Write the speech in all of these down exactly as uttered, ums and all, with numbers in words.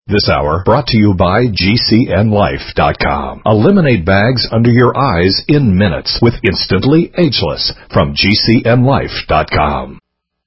This hour brought to you by G C N Life dot com. Eliminate bags under your eyes in minutes with Instantly Ageless from G C N Life dot com.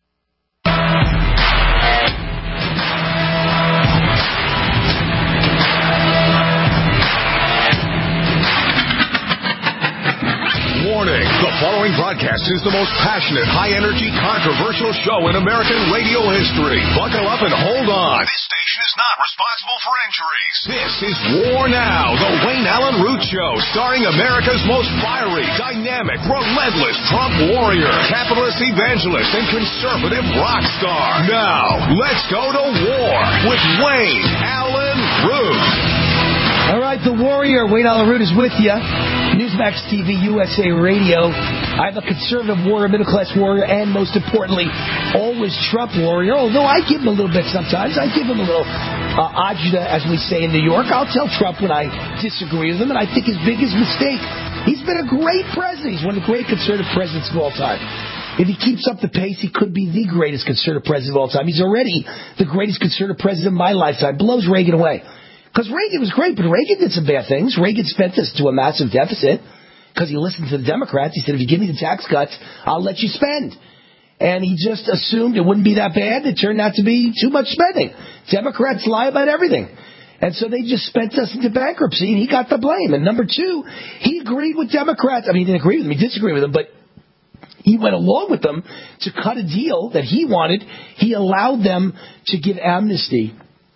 Warning, the following broadcast is the most passionate, high-energy, controversial show in American radio history. Buckle up and hold on. This station is not responsible for injuries. This is War Now, the Wayne Allen Root Show, starring America's most fiery, dynamic, relentless Trump warrior, capitalist evangelist, and conservative rock star. Now, let's go to war with Wayne Allen Root. All right, the warrior, Wayne Allen Root, is with you. Newsmax T V, U S A Radio. I'm a conservative warrior, middle-class warrior, and most importantly, always Trump warrior. Although I give him a little bit sometimes. I give him a little uh, agita, as we say in New York. I'll tell Trump when I disagree with him, and I think his biggest mistake, he's been a great president. He's one of the great conservative presidents of all time. If he keeps up the pace, he could be the greatest conservative president of all time. He's already the greatest conservative president of my lifetime. Blows Reagan away. Because Reagan was great, but Reagan did some bad things. Reagan spent us to a massive deficit because he listened to the Democrats. He said, if you give me the tax cuts, I'll let you spend. And he just assumed it wouldn't be that bad. It turned out to be too much spending. Democrats lie about everything. And so they just spent us into bankruptcy, and he got the blame. And number two, he agreed with Democrats. I mean, he didn't agree with them. He disagreed with them, but he went along with them to cut a deal that he wanted. He allowed them to give amnesty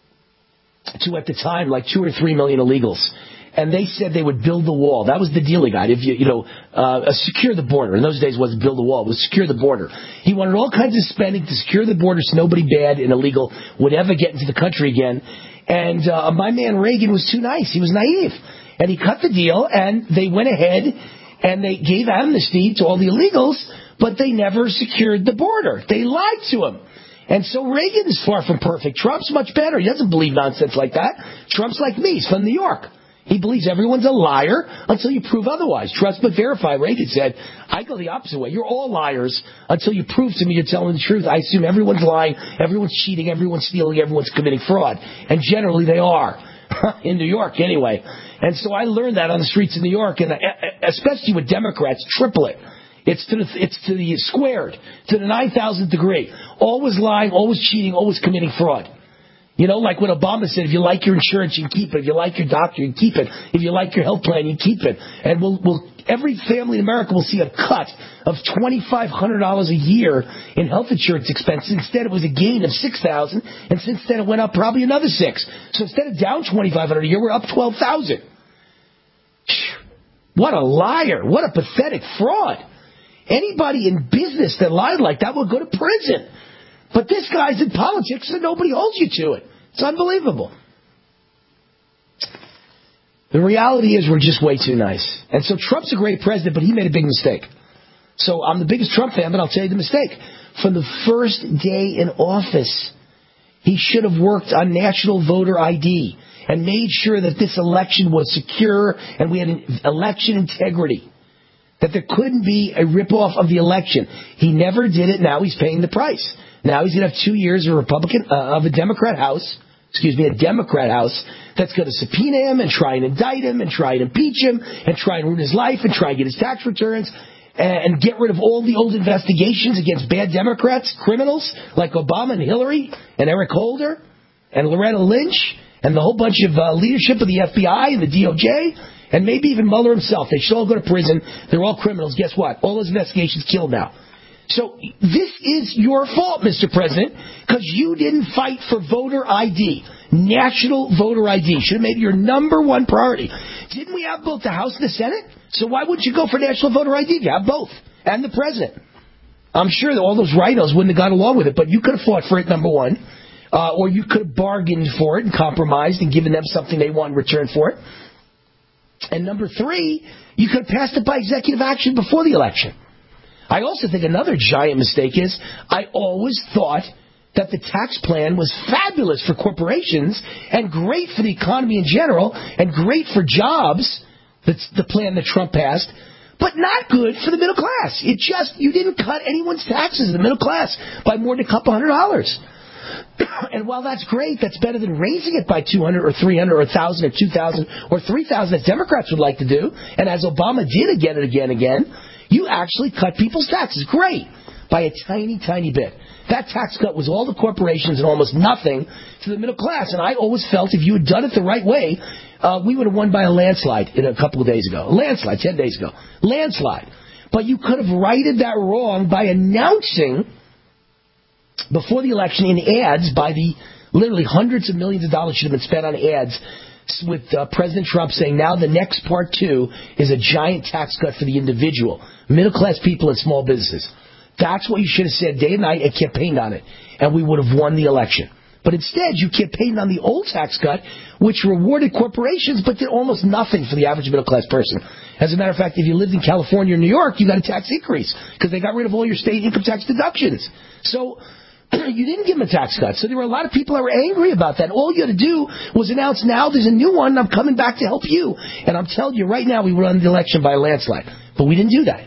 to, at the time, like two or three million illegals. And they said they would build the wall. That was the deal he got. If you, you know, uh, secure the border. In those days, it wasn't build the wall. It was secure the border. He wanted all kinds of spending to secure the border so nobody bad and illegal would ever get into the country again. And uh, my man Reagan was too nice. He was naive. And he cut the deal, and they went ahead and they gave amnesty to all the illegals, but they never secured the border. They lied to him. And so Reagan is far from perfect. Trump's much better. He doesn't believe nonsense like that. Trump's like me. He's from New York. He believes everyone's a liar until you prove otherwise. Trust but verify. Reagan said, I go the opposite way. You're all liars until you prove to me you're telling the truth. I assume everyone's lying, everyone's cheating, everyone's stealing, everyone's committing fraud. And generally they are. In New York, anyway. And so I learned that on the streets of New York, and especially with Democrats, triple it. It's to the it's to the squared, to the nine thousandth degree. Always lying, always cheating, always committing fraud. You know, like when Obama said, if you like your insurance, you can keep it. If you like your doctor, you can keep it. If you like your health plan, you can keep it. And we'll, we'll, every family in America will see a cut of twenty-five hundred dollars a year in health insurance expenses. Instead, it was a gain of six thousand dollars, and since then it went up probably another six. So instead of down twenty-five hundred dollars a year, we're up twelve thousand dollars. What a liar. What a pathetic fraud. Anybody in business that lied like that will go to prison. But this guy's in politics and nobody holds you to it. It's unbelievable. The reality is we're just way too nice. And so Trump's a great president, but he made a big mistake. So I'm the biggest Trump fan, but I'll tell you the mistake. From the first day in office, he should have worked on national voter I D and made sure that this election was secure and we had an election integrity. That there couldn't be a ripoff of the election. He never did it. Now he's paying the price. Now he's going to have two years of a Republican, uh, of a Democrat House, excuse me, a Democrat House that's going to subpoena him and try and indict him and try and impeach him and try and ruin his life and try and get his tax returns and, and get rid of all the old investigations against bad Democrats, criminals like Obama and Hillary and Eric Holder and Loretta Lynch and the whole bunch of uh, leadership of the F B I and the D O J. And maybe even Mueller himself. They should all go to prison. They're all criminals. Guess what? All those investigations killed now. So this is your fault, Mister President, because you didn't fight for voter I D. National voter I D should have made your number one priority. Didn't we have both the House and the Senate? So why wouldn't you go for national voter I D? You have both. And the President. I'm sure that all those rhinos wouldn't have gone along with it, but you could have fought for it, number one. Uh, or you could have bargained for it and compromised and given them something they want in return for it. And number three, you could have passed it by executive action before the election. I also think another giant mistake is I always thought that the tax plan was fabulous for corporations and great for the economy in general and great for jobs, that's the plan that Trump passed, but not good for the middle class. It just, you didn't cut anyone's taxes in the middle class by more than a couple hundred dollars. And while that's great, that's better than raising it by two hundred or three hundred or one thousand or two thousand or three thousand as Democrats would like to do, and as Obama did again and again and again, you actually cut people's taxes. Great. By a tiny, tiny bit. That tax cut was all the corporations and almost nothing to the middle class. And I always felt if you had done it the right way, uh, we would have won by a landslide in a couple of days ago. A landslide, ten days ago. Landslide. But you could have righted that wrong by announcing before the election in ads by the literally hundreds of millions of dollars should have been spent on ads with uh, President Trump saying now the next part two is a giant tax cut for the individual, middle class people and small businesses. That's what you should have said day and night and campaigned on it, and we would have won the election. But instead, you campaigned on the old tax cut, which rewarded corporations but did almost nothing for the average middle class person. As a matter of fact, if you lived in California or New York, you got a tax increase because they got rid of all your state income tax deductions. So you didn't give them a tax cut. So there were a lot of people that were angry about that. All you had to do was announce, now there's a new one, and I'm coming back to help you. And I'm telling you right now, we won the election by a landslide. But we didn't do that.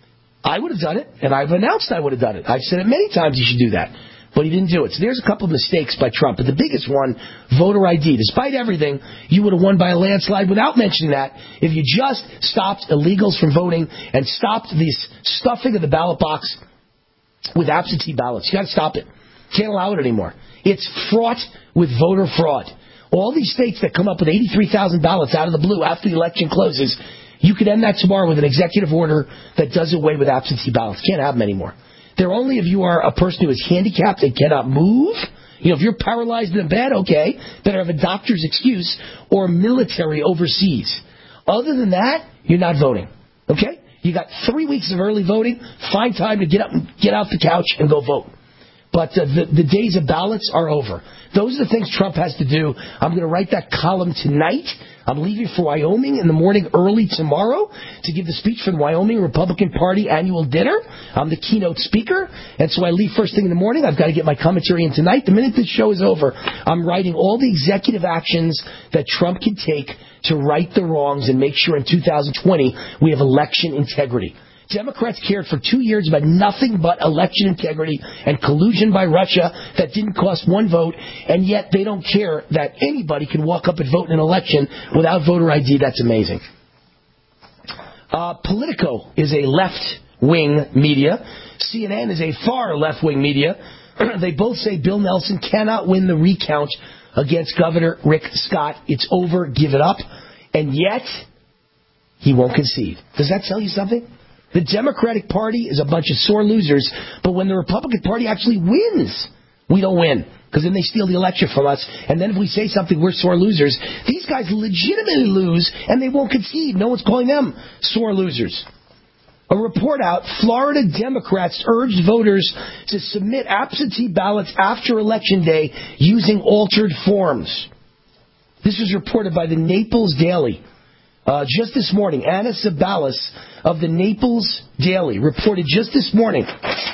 I would have done it, and I've announced I would have done it. I've said it many times you should do that. But he didn't do it. So there's a couple of mistakes by Trump. But the biggest one, voter I D. Despite everything, you would have won by a landslide without mentioning that if you just stopped illegals from voting and stopped this stuffing of the ballot box with absentee ballots. You got to stop it. Can't allow it anymore. It's fraught with voter fraud. All these states that come up with eighty-three thousand ballots out of the blue after the election closes, you could end that tomorrow with an executive order that does away with absentee ballots. Can't have them anymore. They're only if you are a person who is handicapped and cannot move. You know, if you're paralyzed in bed, okay, better have a doctor's excuse or military overseas. Other than that, you're not voting. Okay? You got three weeks of early voting. Find time to get up and get out the couch and go vote. But uh, the, the days of ballots are over. Those are the things Trump has to do. I'm going to write that column tonight. I'm leaving for Wyoming in the morning early tomorrow to give the speech for the Wyoming Republican Party annual dinner. I'm the keynote speaker, and so I leave first thing in the morning. I've got to get my commentary in tonight. The minute this show is over, I'm writing all the executive actions that Trump can take to right the wrongs and make sure in two thousand twenty we have election integrity. Democrats cared for two years about nothing but election integrity and collusion by Russia that didn't cost one vote, and yet they don't care that anybody can walk up and vote in an election without voter I D. That's amazing. Uh, Politico is a left-wing media. C N N is a far left-wing media. They both say Bill Nelson cannot win the recount against Governor Rick Scott. It's over. Give it up. And yet, he won't concede. Does that tell you something? The Democratic Party is a bunch of sore losers, but when the Republican Party actually wins, we don't win, because then they steal the election from us, and then if we say something, we're sore losers. These guys legitimately lose, and they won't concede. No one's calling them sore losers. A report out, Florida Democrats urged voters to submit absentee ballots after Election Day using altered forms. This was reported by the Naples Daily. Uh, just this morning, Anna Sabalas of the Naples Daily reported just this morning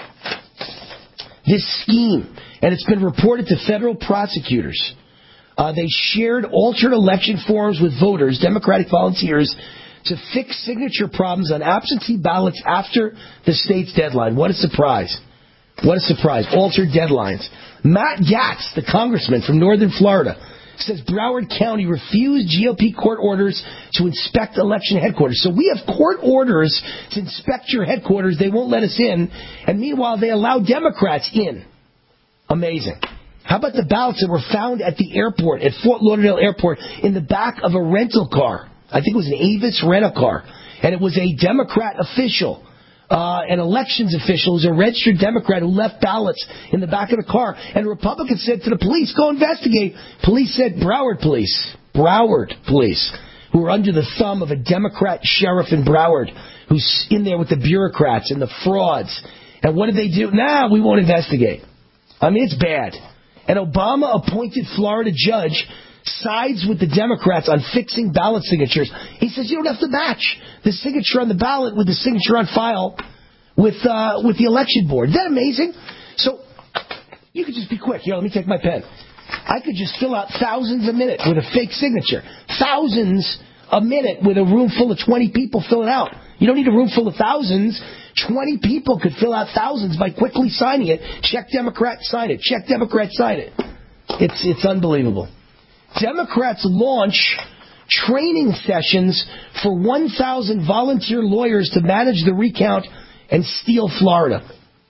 this scheme, and it's been reported to federal prosecutors. Uh, they shared altered election forms with voters, Democratic volunteers, to fix signature problems on absentee ballots after the state's deadline. What a surprise. What a surprise. Altered deadlines. Matt Gaetz, the congressman from northern Florida, says Broward County refused G O P court orders to inspect election headquarters. So we have court orders to inspect your headquarters. They won't let us in. And meanwhile, they allow Democrats in. Amazing. How about the ballots that were found at the airport, at Fort Lauderdale Airport, in the back of a rental car? I think it was an Avis rent-a-car. And it was a Democrat official. Uh, an elections official who's a registered Democrat who left ballots in the back of the car. And the Republicans said to the police, go investigate. Police said, Broward police, Broward police, who are under the thumb of a Democrat sheriff in Broward, who's in there with the bureaucrats and the frauds. And what did they do? Nah, we won't investigate. I mean, it's bad. An Obama-appointed Florida judge sides with the Democrats on fixing ballot signatures. He says you don't have to match the signature on the ballot with the signature on file with uh, with the election board. Isn't that amazing? So you could just be quick. Here, let me take my pen. I could just fill out thousands a minute with a fake signature. Thousands a minute with a room full of twenty people fill it out. You don't need a room full of thousands twenty people could fill out thousands by quickly signing it. Check Democrat, sign it. Check Democrat, sign it. It's it's unbelievable. Democrats launch training sessions for one thousand volunteer lawyers to manage the recount and steal Florida.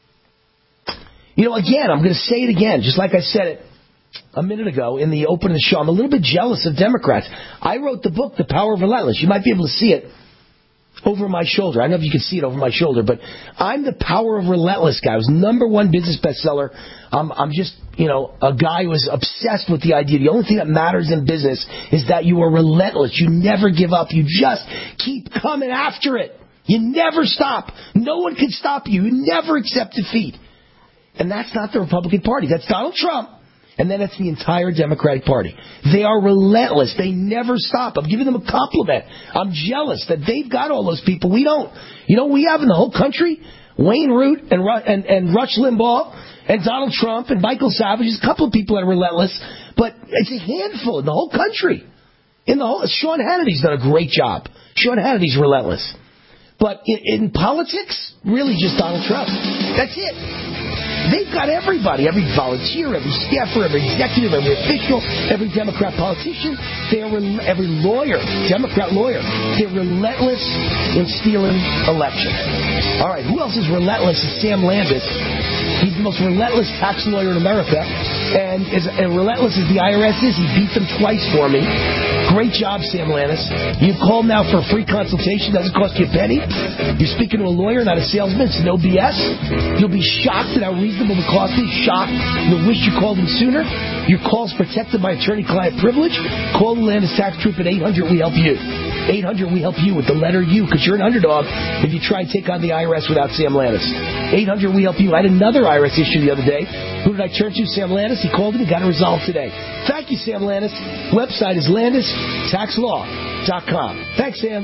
You know, again, I'm going to say it again, just like I said it a minute ago in the open of the show. I'm a little bit jealous of Democrats. I wrote the book, The Power of Relentless. You might be able to see it over my shoulder. I don't know if you can see it over my shoulder, but I'm the Power of Relentless guy. I was number one business bestseller. I'm, I'm just, you know, a guy who was obsessed with the idea. The only thing that matters in business is that you are relentless. You never give up. You just keep coming after it. You never stop. No one can stop you. You never accept defeat. And that's not the Republican Party. That's Donald Trump. And then it's the entire Democratic Party. They are relentless. They never stop. I'm giving them a compliment. I'm jealous that they've got all those people. We don't. You know, we have in the whole country Wayne Root and, and, and Rush Limbaugh and Donald Trump and Michael Savage. There's a couple of people that are relentless, but it's a handful in the whole country. In the whole, Sean Hannity's done a great job. Sean Hannity's relentless. But in, in politics, really just Donald Trump. That's it. They've got everybody, every volunteer, every staffer, every executive, every official, every Democrat politician, they're re- every lawyer, Democrat lawyer. They're relentless in stealing elections. All right, who else is relentless? Is Sam Landis. He's the most relentless tax lawyer in America, and as and relentless as the I R S is, he beat them twice for me. Great job, Sam Landis. You call now for a free consultation. Doesn't cost you a penny. You're speaking to a lawyer, not a salesman. It's no B S. You'll be shocked at how reasonable the cost is. Shocked. You'll wish you called him sooner. Your call's protected by attorney-client privilege. Call the Landis Tax Troop at eight hundred we help you. eight hundred we help you with the letter U, because you're an underdog if you try to take on the I R S without Sam Landis. eight hundred we help you. I had another I R S issue the other day. Who did I turn to? Sam Landis. He called me and got it resolved today. Thank you, Sam Landis. Website is landis tax law dot com. Thanks, Sam.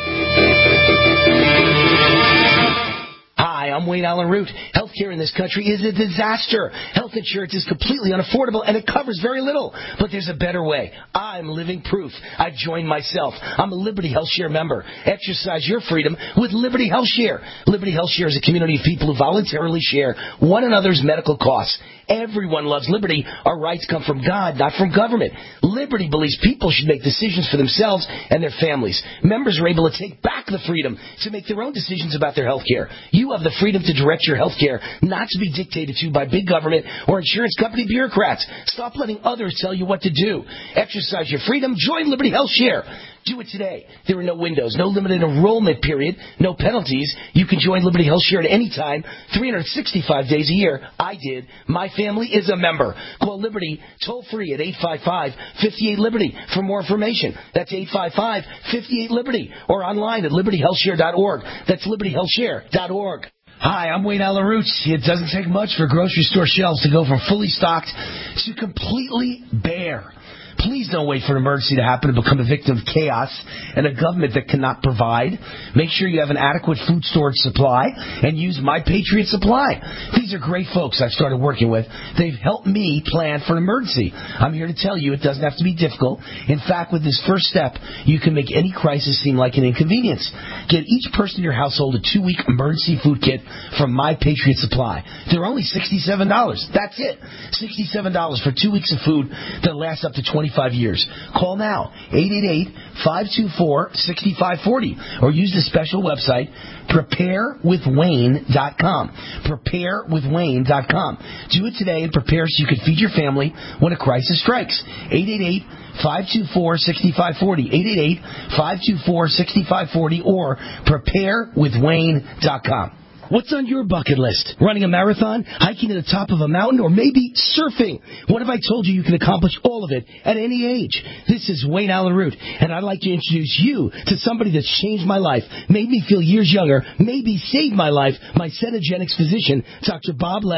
Hi, I'm Wayne Allen Root. Healthcare in this country is a disaster. Health insurance is completely unaffordable, and it covers very little. But there's a better way. I'm living proof. I've joined myself. I'm a Liberty Health Share member. Exercise your freedom with Liberty Health Share. Liberty Health Share is a community of people who voluntarily share one another's medical costs. Everyone loves liberty. Our rights come from God, not from government. Liberty believes people should make decisions for themselves and their families. Members are able to take back the freedom to make their own decisions about their health care. You have the freedom to direct your health care, not to be dictated to by big government or insurance company bureaucrats. Stop letting others tell you what to do. Exercise your freedom. Join Liberty Health Share. Do it today. There are no windows, no limited enrollment period, no penalties. You can join Liberty Health Share at any time, three hundred sixty-five days a year. I did. My family is a member. Call Liberty toll free at eight five five, five eight, Liberty for more information. That's eight five five, five eight, Liberty or online at liberty health share dot org. That's liberty health share dot org. Hi, I'm Wayne Allen Root. It doesn't take much for grocery store shelves to go from fully stocked to completely bare. Please don't wait for an emergency to happen to become a victim of chaos and a government that cannot provide. Make sure you have an adequate food storage supply and use My Patriot Supply. These are great folks I've started working with. They've helped me plan for an emergency. I'm here to tell you it doesn't have to be difficult. In fact, with this first step, you can make any crisis seem like an inconvenience. Get each person in your household a two-week emergency food kit from My Patriot Supply. They're only sixty-seven dollars. That's it. sixty-seven dollars for two weeks of food that lasts up to twenty-five years. Call now, eight eight eight, five two four, six five four zero, or use the special website, prepare with wayne dot com. prepare with wayne dot com. Do it today and prepare so you can feed your family when a crisis strikes. eight eight eight, five two four, six five four zero. eight eight eight, five two four, six five four zero or prepare with wayne dot com. What's on your bucket list? Running a marathon, hiking to the top of a mountain, or maybe surfing? What if I told you you can accomplish all of it at any age? This is Wayne Allen Root, and I'd like to introduce you to somebody that's changed my life, made me feel years younger, maybe saved my life, my Cenogenics physician, Doctor Bob Letta.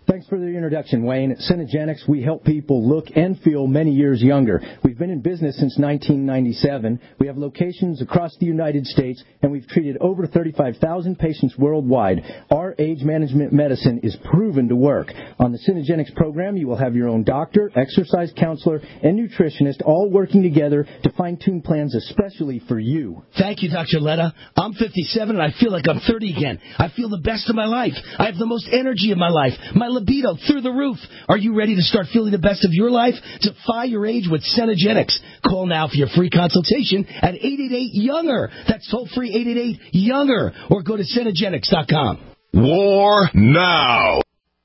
Thanks for the introduction, Wayne. At Synergenics, we help people look and feel many years younger. We've been in business since nineteen ninety-seven. We have locations across the United States, and we've treated over thirty-five thousand patients worldwide. Our age management medicine is proven to work. On the Synergenics program, you will have your own doctor, exercise counselor, and nutritionist all working together to fine-tune plans especially for you. Thank you, Doctor Letta. I'm fifty-seven, and I feel like I'm thirty again. I feel the best of my life. I have the most energy of my life. My libido through the roof. Are you ready to start feeling the best of your life? Defy your age with Synergenics. Call now for your free consultation at eight eight eight, younger. That's toll free eight eight eight, younger. Or go to Synergenics dot com. War now.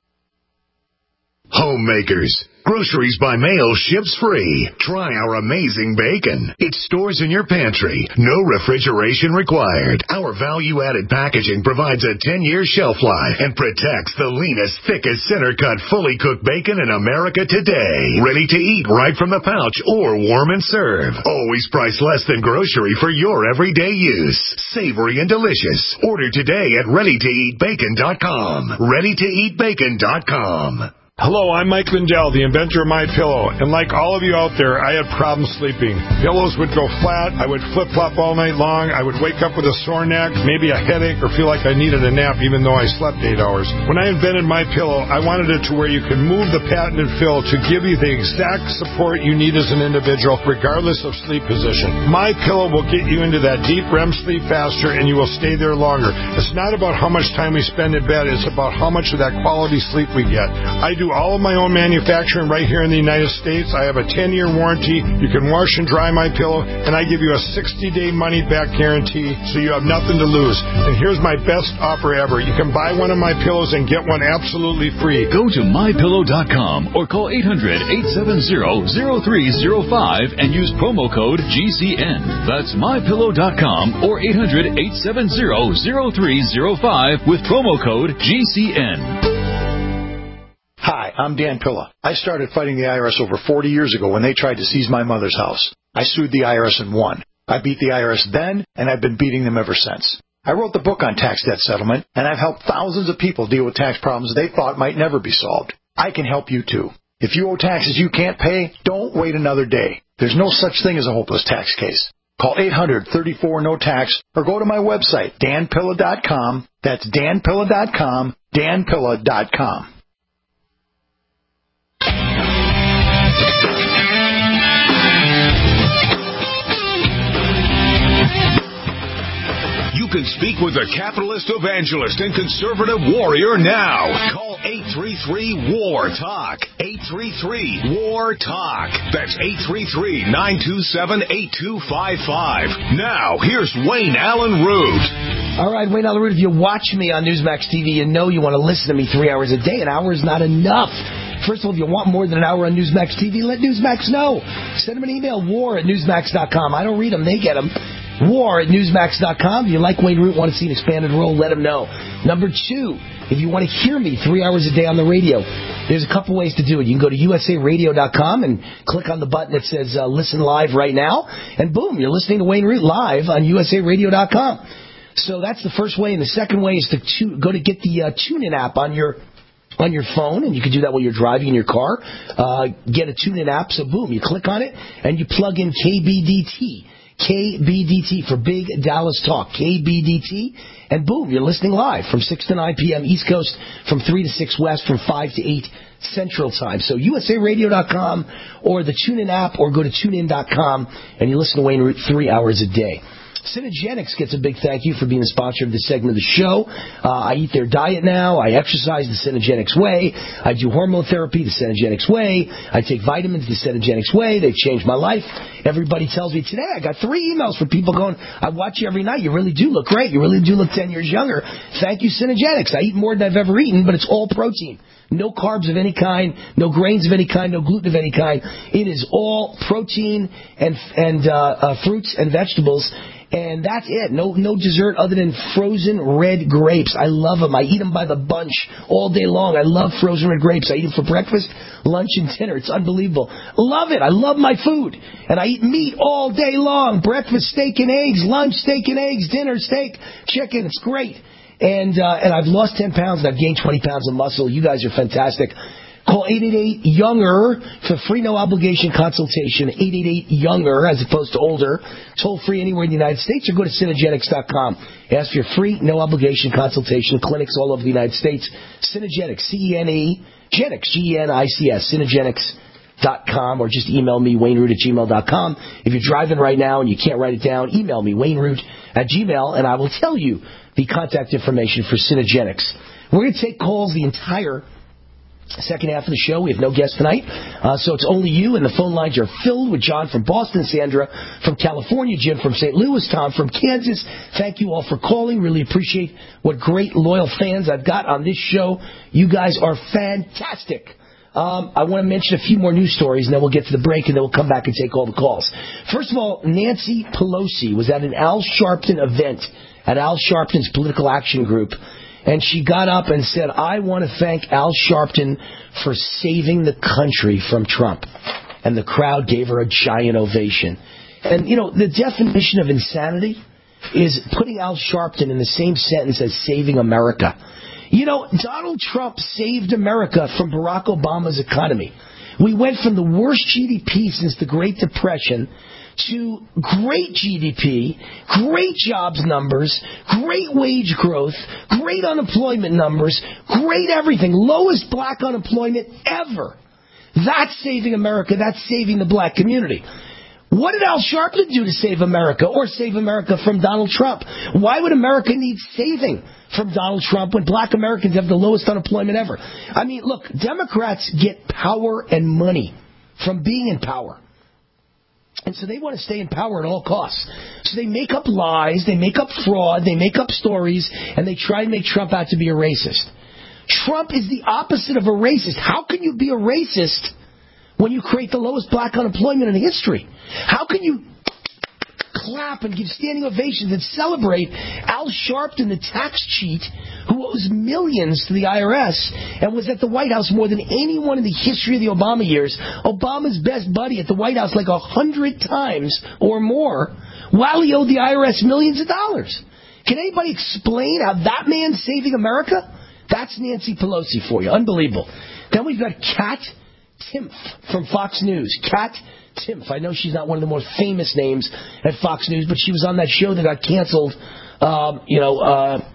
Homemakers. Groceries by mail ships free. Try our amazing bacon. It stores in your pantry. No refrigeration required. Our value-added packaging provides a ten-year shelf life and protects the leanest, thickest, center-cut, fully cooked bacon in America today. Ready to eat right from the pouch or warm and serve. Always priced less than grocery for your everyday use. Savory and delicious. Order today at ready to eat bacon dot com. ready to eat bacon dot com. Hello, I'm Mike Lindell, the inventor of MyPillow, and like all of you out there, I had problems sleeping. Pillows would go flat, I would flip-flop all night long, I would wake up with a sore neck, maybe a headache, or feel like I needed a nap even though I slept eight hours. When I invented MyPillow, I wanted it to where you could move the patented fill to give you the exact support you need as an individual, regardless of sleep position. MyPillow will get you into that deep R E M sleep faster, and you will stay there longer. It's not about how much time we spend in bed, it's about how much of that quality sleep we get. I do all of my own manufacturing right here in the United States. I have a ten-year warranty. You can wash and dry my pillow, and I give you a sixty-day money-back guarantee, so you have nothing to lose. And here's my best offer ever. You can buy one of my pillows and get one absolutely free. Go to my pillow dot com or call eight hundred, eight seven zero, zero three zero five and use promo code G C N. That's my pillow dot com or eight hundred, eight seven zero, zero three zero five with promo code G C N. Hi, I'm Dan Pilla. I started fighting the I R S over forty years ago when they tried to seize my mother's house. I sued the I R S and won. I beat the I R S then, and I've been beating them ever since. I wrote the book on tax debt settlement, and I've helped thousands of people deal with tax problems they thought might never be solved. I can help you, too. If you owe taxes you can't pay, don't wait another day. There's no such thing as a hopeless tax case. Call eight hundred, thirty-four, no tax or go to my website, dan pilla dot com. That's dan pilla dot com, dan pilla dot com. You can speak with the capitalist evangelist and conservative warrior now. Call eight three three, W A R, TALK. eight three three, W A R, TALK. That's eight three three, nine two seven, eight two five five. Now, here's Wayne Allen Root. All right, Wayne Allen Root, if you watch me on Newsmax T V, you know you want to listen to me three hours a day. An hour is not enough. First of all, if you want more than an hour on Newsmax T V, let Newsmax know. Send them an email, war at newsmax dot com. I don't read them, they get them. war at newsmax dot com. If you like Wayne Root, want to see an expanded role, let him know. Number two, if you want to hear me three hours a day on the radio, there's a couple ways to do it. You can go to U S A radio dot com and click on the button that says uh, listen live right now, and boom, you're listening to Wayne Root live on U S A radio dot com. So that's the first way, and the second way is to tu- go to get the uh, TuneIn app on your on your phone, and you can do that while you're driving in your car. Uh, get a TuneIn app, so boom, you click on it, and you plug in K B D T. K B D T for Big Dallas Talk. K B D T, and boom, you're listening live from six to nine p.m. East Coast, from three to six West, from five to eight Central Time. So U S A radio dot com or the TuneIn app, or go to tune in dot com, and you listen to Wayne Root three hours a day. Synergenics gets a big thank you for being a sponsor of this segment of the show. Uh, I eat their diet now. I exercise the Synergenics way. I do hormone therapy the Synergenics way. I take vitamins the Synergenics way. They've changed my life. Everybody tells me today, I got three emails from people going, I watch you every night. You really do look great. You really do look ten years younger. Thank you, Synergenics. I eat more than I've ever eaten, but it's all protein. No carbs of any kind, no grains of any kind, no gluten of any kind. It is all protein and and uh, uh, fruits and vegetables. And that's it. No no dessert other than frozen red grapes. I love them. I eat them by the bunch all day long. I love frozen red grapes. I eat them for breakfast, lunch, and dinner. It's unbelievable. Love it. I love my food. And I eat meat all day long. Breakfast, steak and eggs. Lunch, steak and eggs. Dinner, steak, chicken. It's great. And uh, and I've lost ten pounds and I've gained twenty pounds of muscle. You guys are fantastic. Call eight eight eight, younger for free, no-obligation consultation, eight eight eight, younger as opposed to older, toll-free anywhere in the United States, or go to Synergenics dot com. Ask for your free, no-obligation consultation, clinics all over the United States. Synergenics, C E N E, Genics, G E N I C S, Synergenics dot com, or just email me, Wayne Root at gmail dot com. If you're driving right now and you can't write it down, email me, Wayne Root at gmail, and I will tell you the contact information for Synergenics. We're going to take calls the entire second half of the show. We have no guests tonight, uh, so it's only you, and the phone lines are filled with John from Boston, Sandra from California, Jim from Saint Louis, Tom from Kansas. Thank you all for calling. Really appreciate what great, loyal fans I've got on this show. You guys are fantastic. Um, I want to mention a few more news stories, and then we'll get to the break, and then we'll come back and take all the calls. First of all, Nancy Pelosi was at an Al Sharpton event at Al Sharpton's Political Action Group, and she got up and said, I want to thank Al Sharpton for saving the country from Trump. And the crowd gave her a giant ovation. And, you know, the definition of insanity is putting Al Sharpton in the same sentence as saving America. You know, Donald Trump saved America from Barack Obama's economy. We went from the worst G D P since the Great Depression to great G D P, great jobs numbers, great wage growth, great unemployment numbers, great everything, lowest black unemployment ever. That's saving America. That's saving the black community. What did Al Sharpton do to save America or save America from Donald Trump? Why would America need saving from Donald Trump when black Americans have the lowest unemployment ever? I mean, look, Democrats get power and money from being in power. And so they want to stay in power at all costs. So they make up lies, they make up fraud, they make up stories, and they try to make Trump out to be a racist. Trump is the opposite of a racist. How can you be a racist when you create the lowest black unemployment in history? How can you clap and give standing ovations and celebrate Al Sharpton, the tax cheat, who owes millions to the I R S and was at the White House more than anyone in the history of the Obama years, Obama's best buddy at the White House like a hundred times or more, while he owed the I R S millions of dollars. Can anybody explain how that man's saving America? That's Nancy Pelosi for you. Unbelievable. Then we've got Kat Timpf from Fox News. Kat Timpf. I know she's not one of the most famous names at Fox News, but she was on that show that got canceled. Um, you know, uh,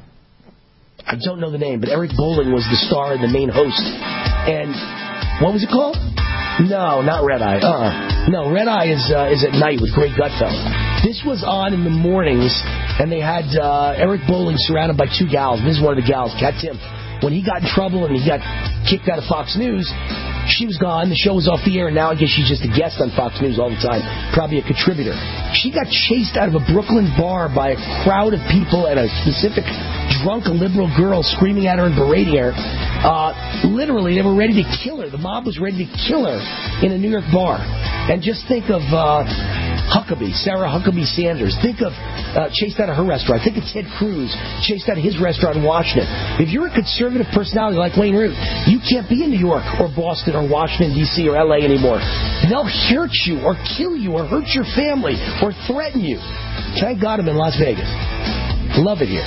I don't know the name, but Eric Bolling was the star and the main host. And what was it called? No, not Red Eye. Uh-uh. No, Red Eye is uh, is at night with Greg Gutfeld. This was on in the mornings, and they had uh, Eric Bolling surrounded by two gals. This is one of the gals, Kat Timpf. When he got in trouble and he got kicked out of Fox News, she was gone. The show was off the air, and now I guess she's just a guest on Fox News all the time, probably a contributor. She got chased out of a Brooklyn bar by a crowd of people and a specific drunk liberal girl screaming at her and berating her. Uh, literally, they were ready to kill her. The mob was ready to kill her in a New York bar. And just think of uh, Huckabee, Sarah Huckabee Sanders. Think of uh, chased out of her restaurant. Think of Ted Cruz chased out of his restaurant in Washington. If you're a conservative personality like Wayne Root, you can't be in New York or Boston or Washington, D C or L A anymore. They'll hurt you or kill you or hurt your family or threaten you. Thank God I'm in Las Vegas. Love it here.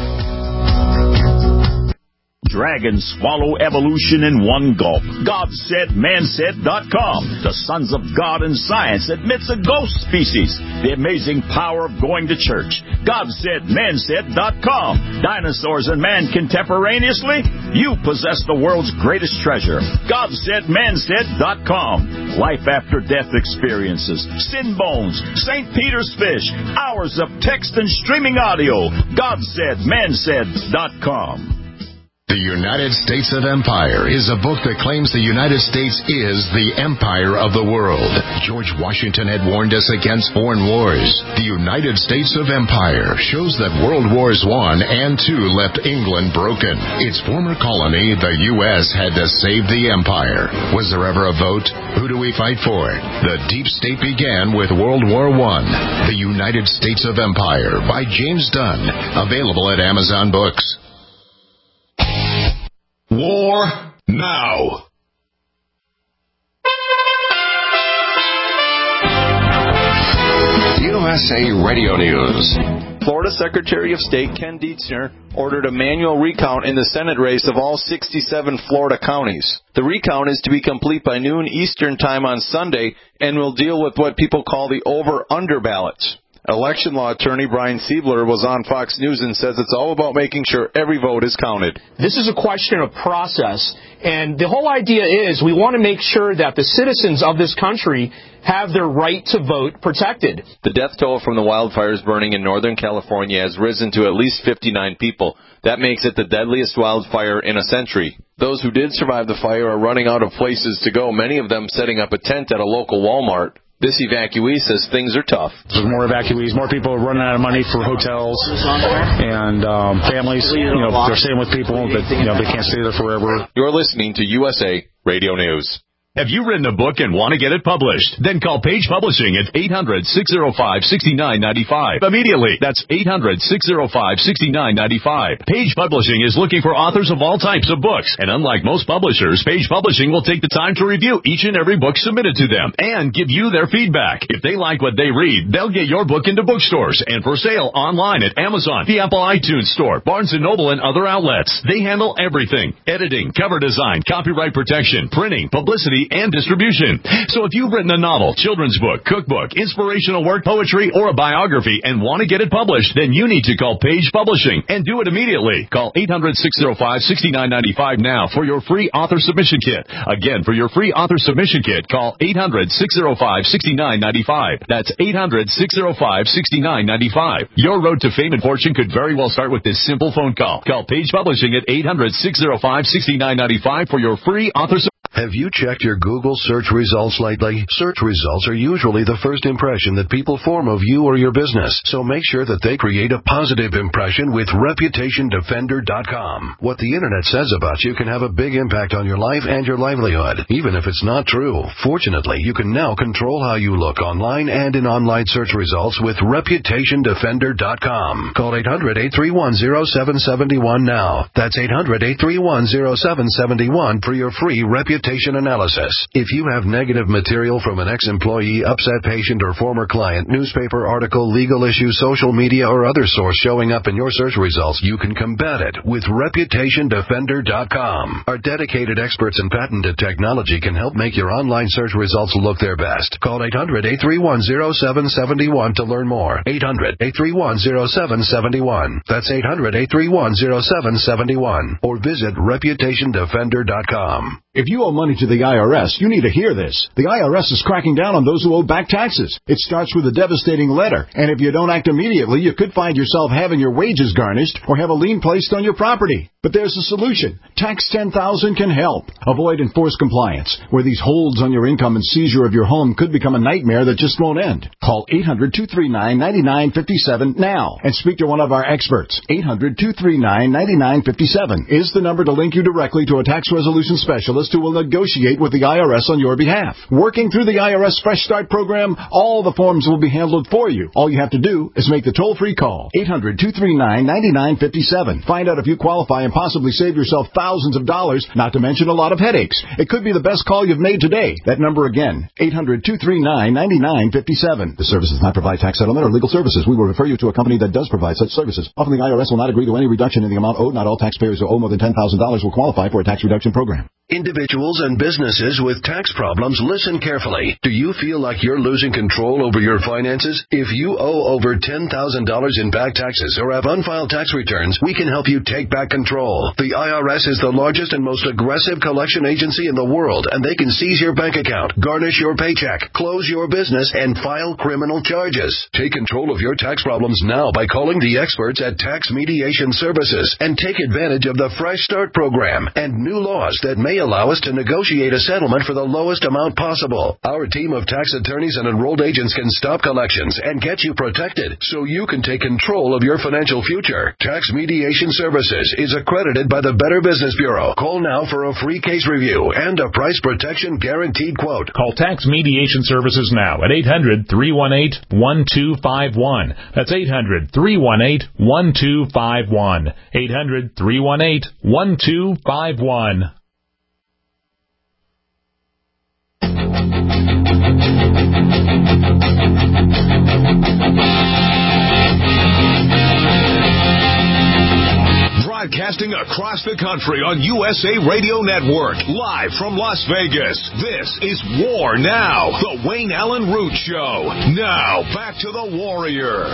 Dragons swallow evolution in one gulp. God said man said dot com. The Sons of God and Science admits a ghost species. The amazing power of going to church. God said man said dot com. Dinosaurs and man contemporaneously? You possess the world's greatest treasure. God said man said dot com. Life after death experiences. Sin bones. Saint Peter's fish. Hours of text and streaming audio. God said man said dot com. The United States of Empire is a book that claims the United States is the empire of the world. George Washington had warned us against foreign wars. The United States of Empire shows that World Wars One and Two left England broken. Its former colony, the U S, had to save the empire. Was there ever a vote? Who do we fight for? The deep state began with World War One. The United States of Empire by James Dunn. Available at Amazon Books. War now. You know S A Radio News. Florida Secretary of State Ken Dietzner ordered a manual recount in the Senate race of all sixty-seven Florida counties. The recount is to be complete by noon Eastern Time on Sunday and will deal with what people call the over-under ballots. Election law attorney Brian Siebler was on Fox News and says it's all about making sure every vote is counted. This is a question of process, and the whole idea is we want to make sure that the citizens of this country have their right to vote protected. The death toll from the wildfires burning in Northern California has risen to at least fifty-nine people. That makes it the deadliest wildfire in a century. Those who did survive the fire are running out of places to go, many of them setting up a tent at a local Walmart. This evacuee says things are tough. There's more evacuees, more people are running out of money for hotels, and um, families, you know, they're staying with people that, you know, they can't stay there forever. You're listening to U S A Radio News. Have you written a book and want to get it published? Then call Page Publishing at eight hundred, six oh five, six nine nine five. Immediately. That's eight hundred, six oh five, six nine nine five. Page Publishing is looking for authors of all types of books. And unlike most publishers, Page Publishing will take the time to review each and every book submitted to them and give you their feedback. If they like what they read, they'll get your book into bookstores and for sale online at Amazon, the Apple iTunes Store, Barnes and Noble, and other outlets. They handle everything: editing, cover design, copyright protection, printing, publicity, and distribution. So if you've written a novel, children's book, cookbook, inspirational work, poetry, or a biography and want to get it published, then you need to call Page Publishing and do it immediately. Call eight hundred, six oh five, six nine nine five now for your free author submission kit. Again, for your free author submission kit, call eight hundred, six oh five, six nine nine five. That's eight hundred, six oh five, six nine nine five. Your road to fame and fortune could very well start with this simple phone call. Call Page Publishing at eight hundred, six oh five, six nine nine five for your free author submission. Have you checked your Google search results lately? Search results are usually the first impression that people form of you or your business, so make sure that they create a positive impression with Reputation Defender dot com. What the Internet says about you can have a big impact on your life and your livelihood, even if it's not true. Fortunately, you can now control how you look online and in online search results with Reputation Defender dot com. Call eight hundred, eight three one, oh seven seven one now. That's eight hundred, eight three one, oh seven seven one for your free Reputation analysis. If you have negative material from an ex-employee, upset patient, or former client, newspaper article, legal issue, social media, or other source showing up in your search results, you can combat it with Reputation Defender dot com. Our dedicated experts in patented technology can help make your online search results look their best. Call eight hundred, eight three one, oh seven seven one to learn more. eight hundred, eight three one, oh seven seven one. That's eight hundred, eight three one, oh seven seven one. Or visit Reputation Defender dot com. If you owe money to the I R S, you need to hear this. The I R S is cracking down on those who owe back taxes. It starts with a devastating letter, and if you don't act immediately, you could find yourself having your wages garnished or have a lien placed on your property. But there's a solution. Tax ten thousand can help. Avoid enforced compliance, where these holds on your income and seizure of your home could become a nightmare that just won't end. Call eight hundred, two three nine, nine nine five seven now and speak to one of our experts. eight hundred, two three nine, nine nine five seven is the number to link you directly to a tax resolution specialist who will negotiate with the I R S on your behalf. Working through the I R S Fresh Start program, all the forms will be handled for you. All you have to do is make the toll-free call. eight hundred, two three nine, nine nine five seven. Find out if you qualify and possibly save yourself thousands of dollars, not to mention a lot of headaches. It could be the best call you've made today. That number again, eight hundred, two three nine, nine nine five seven. The service does not provide tax settlement or legal services. We will refer you to a company that does provide such services. Often the I R S will not agree to any reduction in the amount owed. Not all taxpayers who owe more than ten thousand dollars will qualify for a tax reduction program. Individuals and businesses with tax problems, listen carefully. Do you feel like you're losing control over your finances? If you owe over ten thousand dollars in back taxes or have unfiled tax returns, we can help you take back control. The I R S is the largest and most aggressive collection agency in the world, and they can seize your bank account, garnish your paycheck, close your business, and file criminal charges. Take control of your tax problems now by calling the experts at Tax Mediation Services and take advantage of the Fresh Start program and new laws that may allow us to negotiate a settlement for the lowest amount possible. Our team of tax attorneys and enrolled agents can stop collections and get you protected so you can take control of your financial future. Tax Mediation Services is accredited by the Better Business Bureau. Call now for a free case review and a price protection guaranteed quote. Call Tax Mediation Services now at eight hundred, three one eight, one two five one. That's eight hundred, three one eight, one two five one. eight hundred, three one eight, one two five one. Broadcasting across the country on U S A Radio Network. Live from Las Vegas. This is War Now. The Wayne Allen Root Show. Now, back to the Warrior.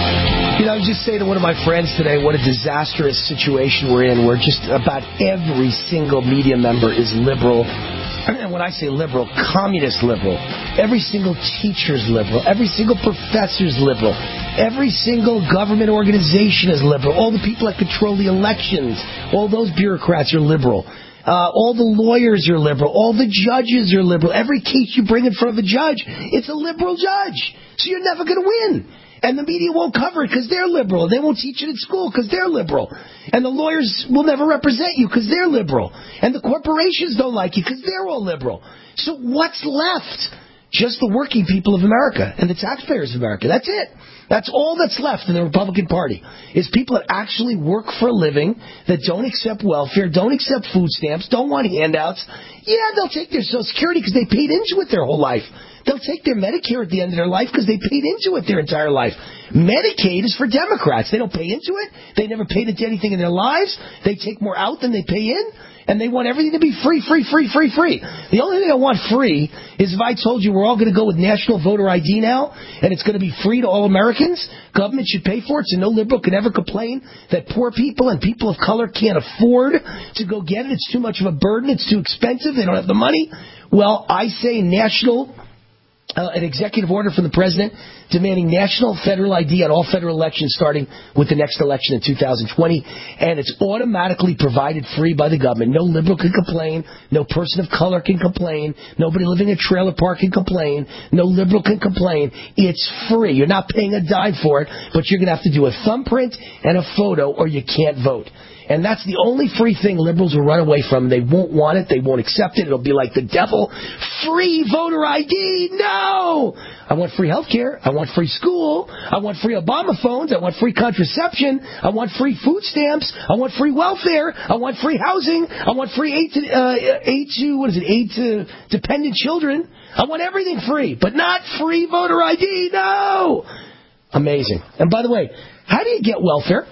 You know, I was just saying to one of my friends today what a disastrous situation we're in, where just about every single media member is liberal. And when I say liberal, communist liberal. Every single teacher's liberal. Every single professor's liberal. Every single government organization is liberal. All the people that control the elections, all those bureaucrats are liberal. Uh, all the lawyers are liberal. All the judges are liberal. Every case you bring in front of a judge, it's a liberal judge. So you're never going to win. And the media won't cover it because they're liberal. They won't teach it at school because they're liberal. And the lawyers will never represent you because they're liberal. And the corporations don't like you because they're all liberal. So what's left? Just the working people of America and the taxpayers of America. That's it. That's all that's left in the Republican Party, is people that actually work for a living, that don't accept welfare, don't accept food stamps, don't want handouts. Yeah, they'll take their Social Security because they paid into it their whole life. They'll take their Medicare at the end of their life because they paid into it their entire life. Medicaid is for Democrats. They don't pay into it. They never paid into anything in their lives. They take more out than they pay in. And they want everything to be free, free, free, free, free. The only thing I want free is if I told you we're all going to go with national voter I D now, and it's going to be free to all Americans, government should pay for it, so no liberal can ever complain that poor people and people of color can't afford to go get it. It's too much of a burden. It's too expensive. They don't have the money. Well, I say national... Uh, an executive order from the president demanding national federal I D on all federal elections starting with the next election in two thousand twenty, and it's automatically provided free by the government. No liberal can complain. No person of color can complain. Nobody living in a trailer park can complain. No liberal can complain. It's free. You're not paying a dime for it, but you're going to have to do a thumbprint and a photo or you can't vote. And that's the only free thing liberals will run away from. They won't want it. They won't accept it. It'll be like the devil. Free voter I D? No! I want free health care. I want free school. I want free Obama phones. I want free contraception. I want free food stamps. I want free welfare. I want free housing. I want free aid to, uh, aid to what is it, aid to dependent children. I want everything free, but not free voter I D. No! Amazing. And by the way, how do you get welfare?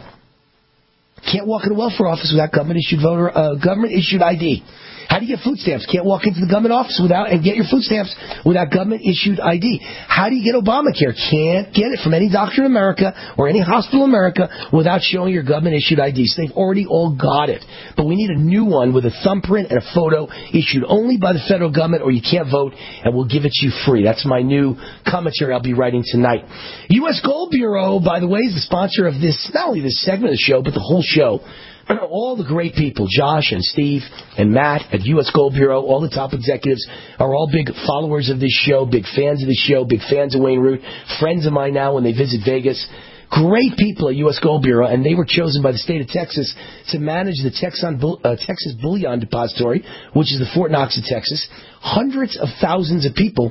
Can't walk in a welfare office without government-issued voter, uh, government-issued I D. How do you get food stamps? Can't walk into the government office without and get your food stamps without government-issued I D. How do you get Obamacare? Can't get it from any doctor in America or any hospital in America without showing your government-issued I D. So they've already all got it. But we need a new one with a thumbprint and a photo issued only by the federal government, or you can't vote, and we'll give it to you free. That's my new commentary I'll be writing tonight. U S Gold Bureau, by the way, is the sponsor of this, not only this segment of the show, but the whole show. All the great people, Josh and Steve and Matt at U S Gold Bureau, all the top executives are all big followers of this show, big fans of the show, big fans of Wayne Root, friends of mine now when they visit Vegas. Great people at U S Gold Bureau, and they were chosen by the state of Texas to manage the Texan, uh, Texas Bullion Depository, which is the Fort Knox of Texas. Hundreds of thousands of people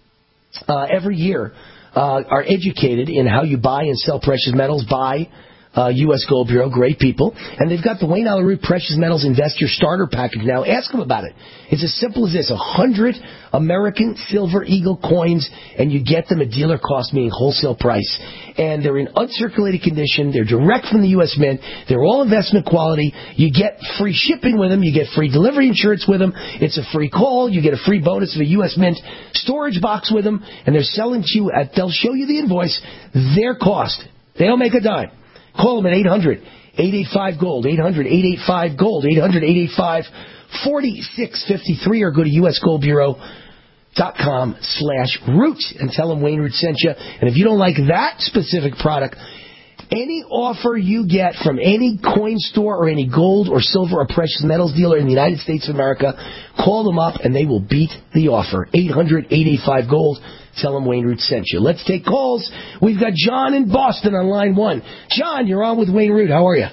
uh, every year uh, are educated in how you buy and sell precious metals by Uh, U S Gold Bureau, great people. And they've got the Wayne Allen Root Precious Metals Investor Starter Package now. Ask them about it. It's as simple as this. A hundred American Silver Eagle coins, and you get them at dealer cost, meaning wholesale price. And they're in uncirculated condition. They're direct from the U S Mint. They're all investment quality. You get free shipping with them. You get free delivery insurance with them. It's a free call. You get a free bonus of a U S Mint storage box with them. And they're selling to you at, they'll show you the invoice, their cost. They don't make a dime. Call them at eight hundred, eight eight five, GOLD, eight hundred, eight eight five, GOLD, eight hundred, eight eight five, four six five three, or go to U S Gold Bureau dot com slash root and tell them Wayne Root sent you. And if you don't like that specific product, any offer you get from any coin store or any gold or silver or precious metals dealer in the United States of America, call them up and they will beat the offer. eight hundred, eight eight five, GOLD. Tell them Wayne Root sent you. Let's take calls. We've got John in Boston on line one. John, you're on with Wayne Root. How are you?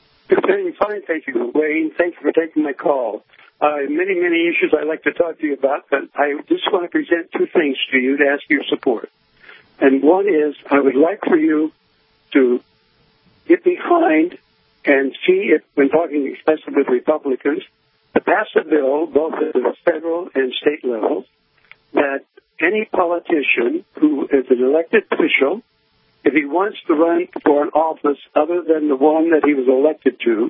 Doing fine, thank you, Wayne. Thank you for taking my call. Uh, many, many issues I'd like to talk to you about, but I just want to present two things to you to ask your support. And one is I would like for you to get behind and see if, when talking especially with Republicans, to pass a bill, both at the federal and state level, that any politician who is an elected official, if he wants to run for an office other than the one that he was elected to,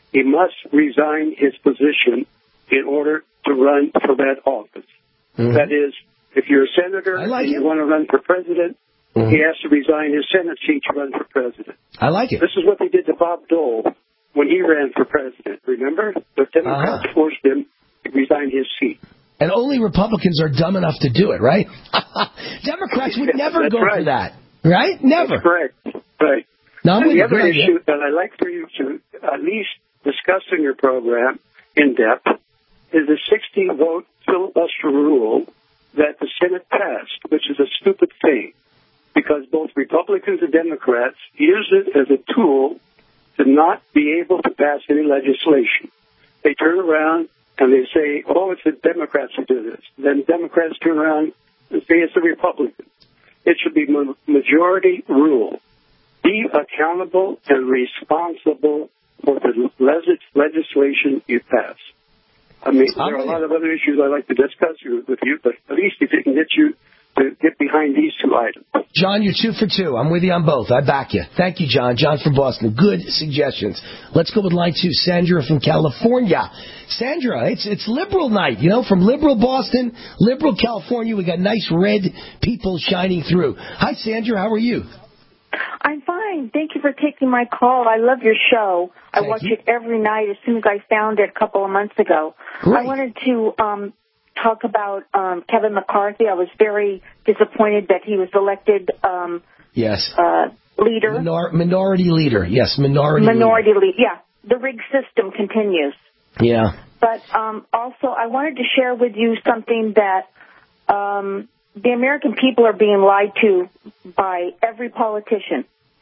he must resign his position in order to run for that office. Mm-hmm. That is, if you're a senator I like and it. you want to run for president, mm-hmm. he has to resign his Senate seat to run for president. I like it. This is what they did to Bob Dole when he ran for president. Remember? The Democrats uh-huh. forced him to resign his seat. And only Republicans are dumb enough to do it, right? Democrats would never That's go right. for that, right? Never. That's correct. Right. Now, and the other issue that I'd like for you to at least discuss in your program in depth is the sixty-vote filibuster rule that the Senate passed, which is a stupid thing, because both Republicans and Democrats use it as a tool to not be able to pass any legislation. They turn around and they say, oh, it's the Democrats who do this. Then Democrats turn around and say it's the Republicans. It should be ma- majority rule. Be accountable and responsible for the legis- legislation you pass. I mean, there are a lot of other issues I'd like to discuss with you, but at least if it can get you to get behind these two items. John, you're two for two. I'm with you on both. I back you. Thank you, John. John from Boston. Good suggestions. Let's go with line two. Sandra from California. Sandra, it's it's liberal night, you know, from liberal Boston, liberal California. We got nice red people shining through. Hi, Sandra. How are you? I'm fine. Thank you for taking my call. I love your show. I Thank watch you. it every night as soon as I found it a couple of months ago. Great. I wanted to um, talk about um, Kevin McCarthy. I was very disappointed that he was elected um, Yes. uh, leader. Minor- minority leader. Yes, minority, Minority leader. Yeah. The rigged system continues. leader. Yeah. But um, also, I wanted to share with you something that um, the American people are being lied to by every politician.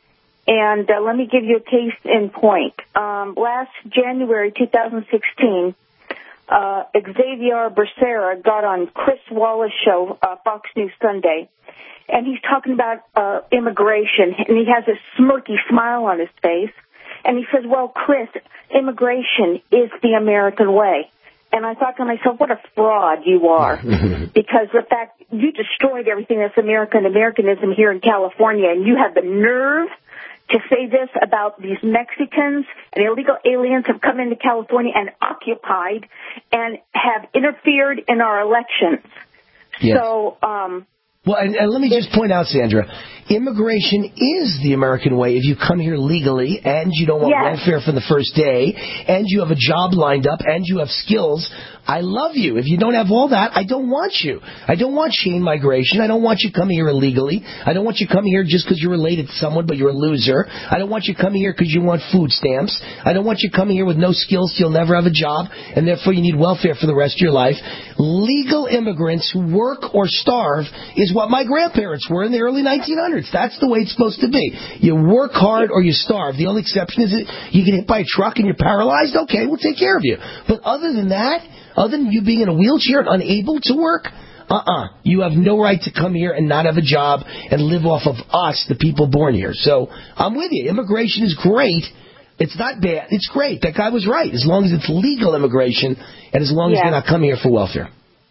And uh, let me give you a case in point. Um, last January two thousand sixteen, uh, Xavier Becerra got on Chris Wallace's show, uh, Fox News Sunday, and he's talking about uh, immigration, and he has a smirky smile on his face. And he says, well, Chris, immigration is the American way. And I thought to myself, what a fraud you are. Because the fact you destroyed everything that's American, Americanism here in California, and you have the nerve to say this about these Mexicans and illegal aliens have come into California and occupied and have interfered in our elections. Yes. So, um... Well, and, and let me just point out, Sandra, immigration is the American way if you come here legally and you don't want Yes. welfare from the first day and you have a job lined up and you have skills. I love you. If you don't have all that, I don't want you. I don't want chain migration. I don't want you coming here illegally. I don't want you coming here just because you're related to someone but you're a loser. I don't want you coming here because you want food stamps. I don't want you coming here with no skills so you'll never have a job and therefore you need welfare for the rest of your life. Legal immigrants who work or starve is what my grandparents were in the early nineteen hundreds. That's the way it's supposed to be. You work hard or you starve. The only exception is that you get hit by a truck and you're paralyzed. Okay, we'll take care of you. But other than that, other than you being in a wheelchair and unable to work, uh-uh. You have no right to come here and not have a job and live off of us, the people born here. So I'm with you. Immigration is great. It's not bad. It's great. That guy was right. As long as it's legal immigration and as long as Yeah. they're not coming here for welfare.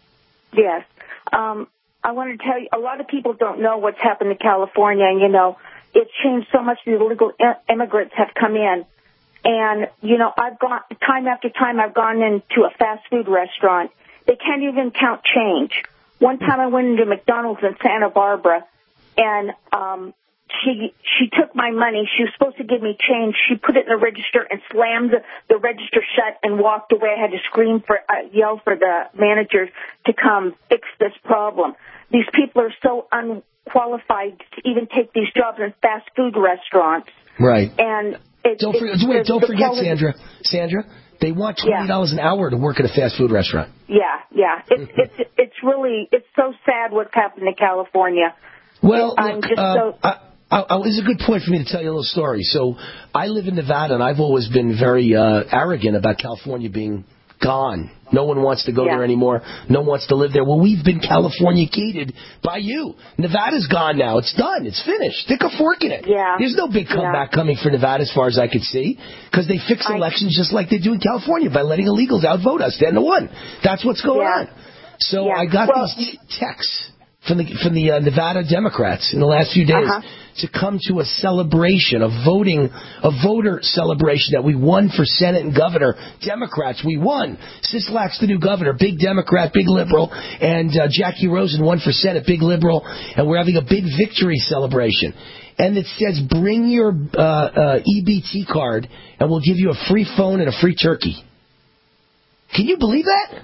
Yes. Um, I want to tell you, a lot of people don't know what's happened in California, and, you know, it's changed so much. The illegal immigrants have come in. And, you know, I've gone, time after time, I've gone into a fast food restaurant. They can't even count change. One time I went into McDonald's in Santa Barbara, and um, she she took my money. She was supposed to give me change. She put it in the register and slammed the, the register shut and walked away. I had to scream for, uh, yell for the manager to come fix this problem. These people are so unqualified to even take these jobs in fast food restaurants. Right. And it, don't for, it, wait, the, don't the forget, quality, Sandra. Sandra, they want twenty dollars Yeah. an hour to work at a fast food restaurant. Yeah, yeah. It's it's it's really it's so sad what's happened in California. Well, I'm look, just uh, so. I, I, I, this is a good point for me to tell you a little story. So I live in Nevada, and I've always been very uh, arrogant about California being gone. No one wants to go Yeah. there anymore. No one wants to live there. Well, we've been California-gated by you. Nevada's gone now. It's done. It's finished. Stick a fork in it. Yeah. There's no big comeback Yeah. coming for Nevada as far as I could see, because they fix I- elections just like they do in California by letting illegals outvote us ten to one. That's what's going Yeah. on. So Yeah. I got Well, these texts from the from the uh, Nevada Democrats in the last few days Uh-huh. to come to a celebration, a voting, a voter celebration that we won for Senate and governor. Democrats, we won. Sisolak's the new governor, big Democrat, big liberal, and uh, Jackie Rosen won for Senate, big liberal, and we're having a big victory celebration. And it says, bring your uh, uh, E B T card, and we'll give you a free phone and a free turkey. Can you believe that?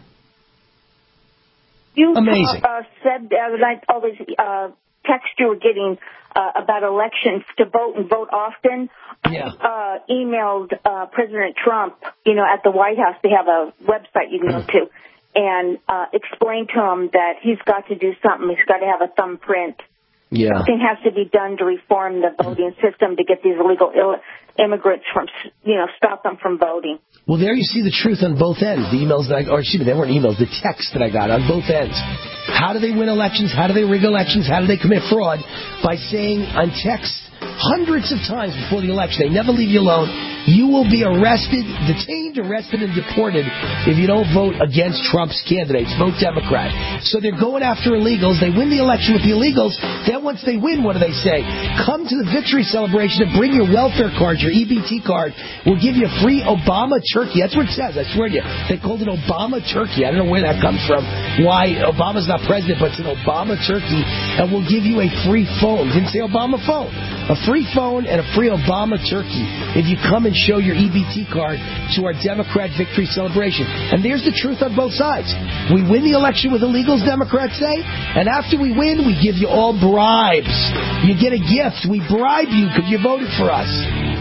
You Amazing. Uh, uh, said uh, that I always uh, text you were getting uh, about elections to vote and vote often. Yeah. I uh, emailed uh, President Trump, you know, at the White House. They have a website you can go to, and uh, explain to him that he's got to do something. He's got to have a thumbprint. Yeah. Something has to be done to reform the voting system to get these illegal Ill- immigrants from, you know, stop them from voting. Well, there you see the truth on both ends. The emails that I, or excuse me, they weren't emails, the texts that I got on both ends. How do they win elections? How do they rig elections? How do they commit fraud? By saying on text hundreds of times before the election, they never leave you alone. You will be arrested, detained, arrested, and deported if you don't vote against Trump's candidates. Vote Democrat. So they're going after illegals. They win the election with the illegals. Then once they win, what do they say? Come to the victory celebration and bring your welfare card, your E B T card. We'll give you a free Obama turkey. That's what it says. I swear to you. They called it Obama turkey. I don't know where that comes from. Why Obama's not president, but it's an Obama turkey. And we'll give you a free phone. Didn't say Obama phone. A free phone and a free Obama turkey if you come and show your E B T card to our Democrat victory celebration. And there's the truth on both sides. We win the election with illegals, Democrats say, and after we win, we give you all bribes. You get a gift. We bribe you because you voted for us.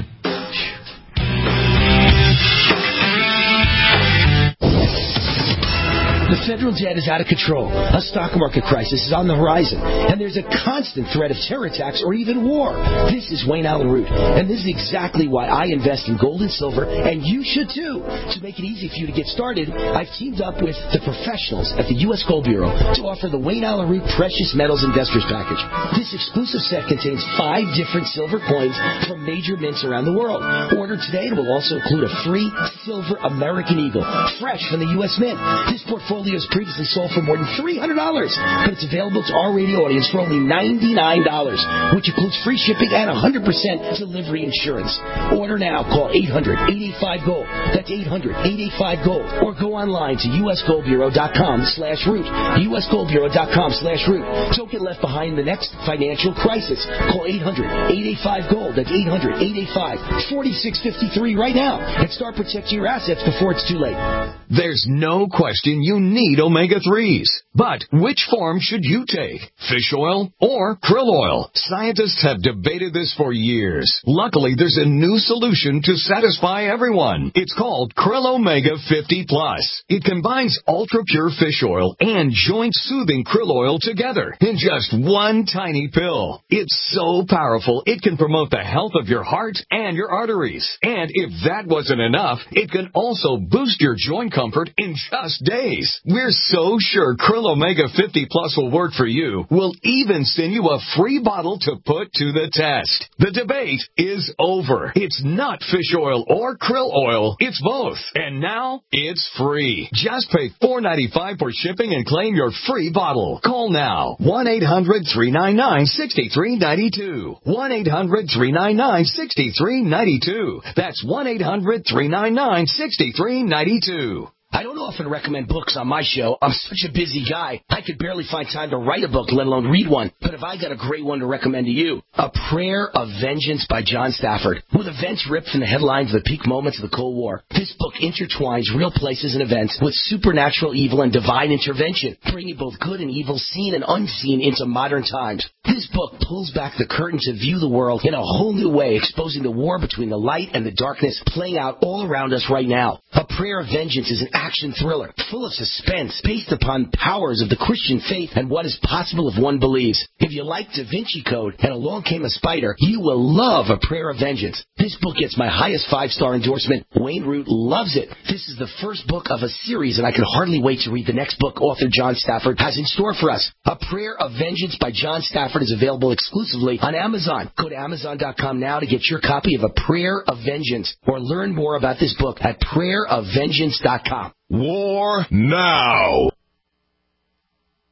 The federal debt is out of control. A stock market crisis is on the horizon. And there's a constant threat of terror attacks or even war. This is Wayne Allen Root. And this is exactly why I invest in gold and silver, and you should too. To make it easy for you to get started, I've teamed up with the professionals at the U S Gold Bureau to offer the Wayne Allen Root Precious Metals Investors Package. This exclusive set contains five different silver coins from major mints around the world. Order today and will also include a free silver American Eagle, fresh from the U S Mint. This portfolio is previously sold for more than three hundred dollars, but it's available to our radio audience for only ninety-nine dollars, which includes free shipping and one hundred percent delivery insurance. Order now. Call eight hundred, eight eight five, GOLD. That's eight hundred, eight eight five, GOLD. Or go online to usgoldbureau.com slash root. usgoldbureau.com slash root. Don't get left behind in the next financial crisis. Call eight hundred, eight eight five, GOLD. That's eight hundred, eight eight five, four six five three right now and start protecting your assets before it's too late. There's no question you need omega threes. But which form should you take? Fish oil or krill oil? Scientists have debated this for years. Luckily, there's a new solution to satisfy everyone. It's called Krill Omega fifty plus. It combines ultra-pure fish oil and joint-soothing krill oil together in just one tiny pill. It's so powerful, it can promote the health of your heart and your arteries. And if that wasn't enough, it can also boost your joint comfort in just days. We're so sure Krill Omega fifty plus will work for you. We'll even send you a free bottle to put to the test. The debate is over. It's not fish oil or krill oil. It's both. And now it's free. Just pay four ninety-five for shipping and claim your free bottle. Call now. one eight hundred, three nine nine, six three nine two. one eight hundred, three nine nine, six three nine two. That's one eight hundred, three nine nine, six three nine two. I don't often recommend books on my show. I'm such a busy guy. I could barely find time to write a book, let alone read one. But have I got a great one to recommend to you? A Prayer of Vengeance by John Stafford. With events ripped from the headlines of the peak moments of the Cold War, this book intertwines real places and events with supernatural evil and divine intervention, bringing both good and evil, seen and unseen, into modern times. This book pulls back the curtain to view the world in a whole new way, exposing the war between the light and the darkness playing out all around us right now. A Prayer of Vengeance is an action thriller full of suspense based upon powers of the Christian faith and what is possible if one believes. If you like Da Vinci Code and Along Came a Spider, you will love A Prayer of Vengeance. This book gets my highest five-star endorsement. Wayne Root loves it. This is the first book of a series, and I can hardly wait to read the next book author John Stafford has in store for us. A Prayer of Vengeance by John Stafford is available exclusively on Amazon. Go to amazon dot com now to get your copy of A Prayer of Vengeance, or learn more about this book at prayer of vengeance dot com. War now.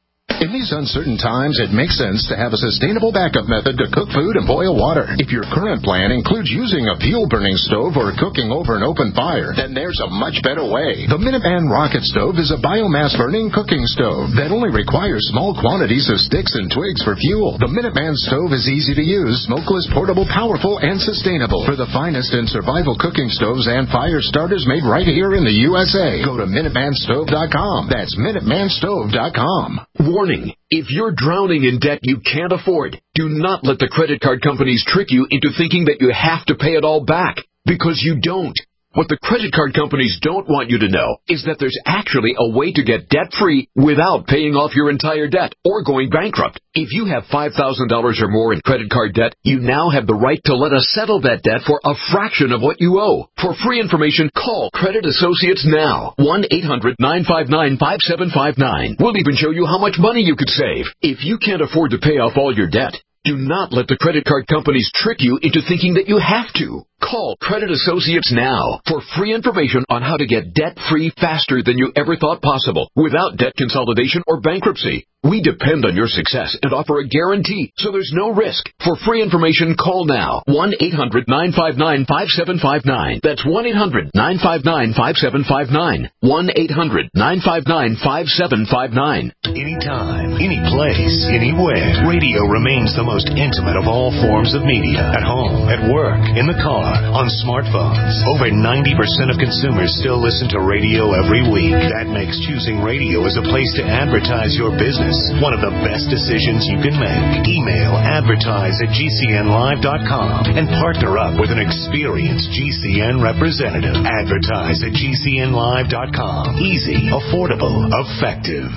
In these uncertain times, it makes sense to have a sustainable backup method to cook food and boil water. If your current plan includes using a fuel-burning stove or cooking over an open fire, then there's a much better way. The Minuteman Rocket Stove is a biomass-burning cooking stove that only requires small quantities of sticks and twigs for fuel. The Minuteman Stove is easy to use, smokeless, portable, powerful, and sustainable. For the finest in survival cooking stoves and fire starters made right here in the U S A, go to Minuteman Stove dot com. That's Minuteman Stove dot com. Warning. If you're drowning in debt you can't afford, do not let the credit card companies trick you into thinking that you have to pay it all back, because you don't. What the credit card companies don't want you to know is that there's actually a way to get debt-free without paying off your entire debt or going bankrupt. If you have five thousand dollars or more in credit card debt, you now have the right to let us settle that debt for a fraction of what you owe. For free information, call Credit Associates now. one eight hundred nine five nine five seven five nine. We'll even show you how much money you could save. If you can't afford to pay off all your debt, do not let the credit card companies trick you into thinking that you have to. Call Credit Associates now for free information on how to get debt-free faster than you ever thought possible without debt consolidation or bankruptcy. We depend on your success and offer a guarantee, so there's no risk. For free information, call now. one eight hundred nine five nine five seven five nine. That's one eight hundred nine five nine five seven five nine. one eight hundred nine five nine five seven five nine. Anytime, any place, anywhere. Radio remains the most intimate of all forms of media. At home, at work, in the car, on smartphones. Over ninety percent of consumers still listen to radio every week. That makes choosing radio as a place to advertise your business one of the best decisions you can make. Email advertise at G C N live dot com and partner up with an experienced G C N representative. Advertise at G C N live dot com. Easy, affordable, effective.